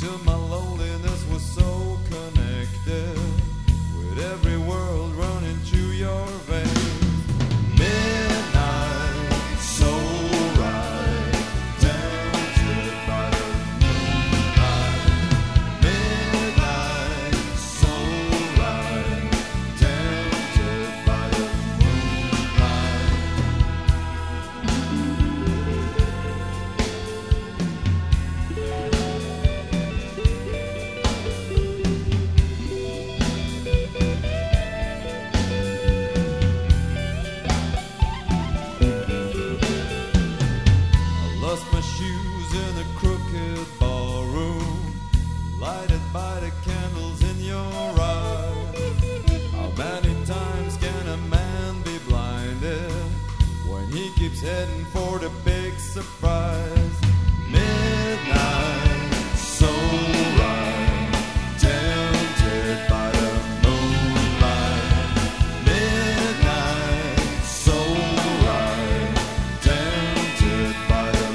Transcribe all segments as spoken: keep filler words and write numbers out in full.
till my loneliness was so connected with every world running through your veins. Midnight, so right, tempted by the moonlight. Midnight, so right, tempted by the moonlight. Lost my shoes in a crooked ballroom, lighted by the candles in your eyes. How many times can a man be blinded when he keeps heading for the big surprise? Midnight, so right, tempted by the moonlight. Midnight, so right, tempted by the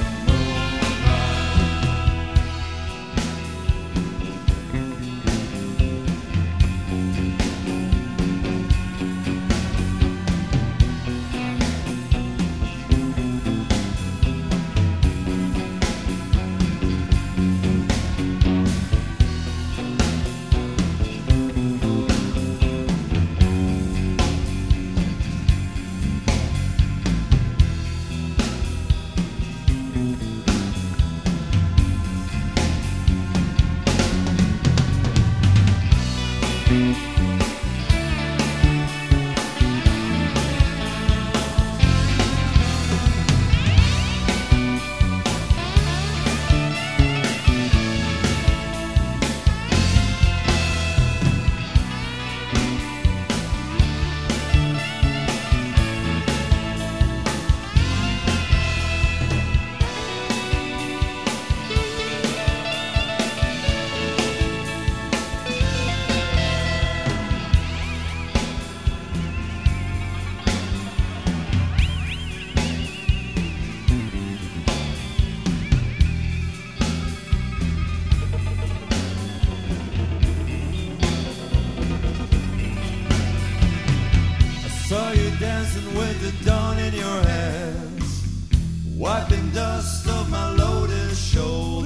saw you dancing with the dawn in your hands, wiping dust off my lotus shoulder.